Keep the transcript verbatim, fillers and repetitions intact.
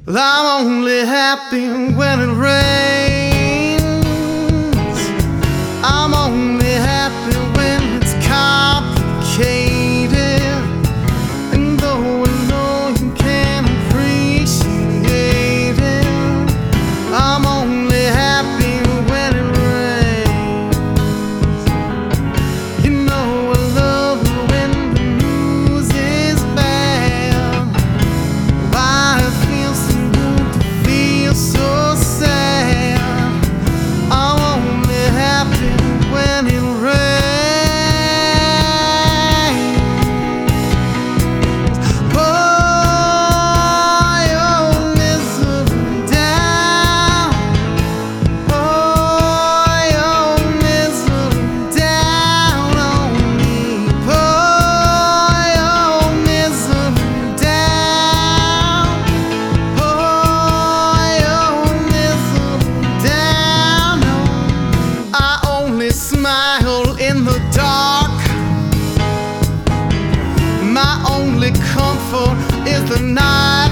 Well, I'm only happy when it rains. I'm only happy when it's complicated. And though I know you can't appreciate it, I'm only happy when it rains. You know I love it when the news is bad. Why it feels so good to feel so sad. I'm only happy when it rains. Pour your misery down. Pour your misery down on me. Pour your misery down. Pour your misery down on me. I only smile in the dark. My only comfort is the night.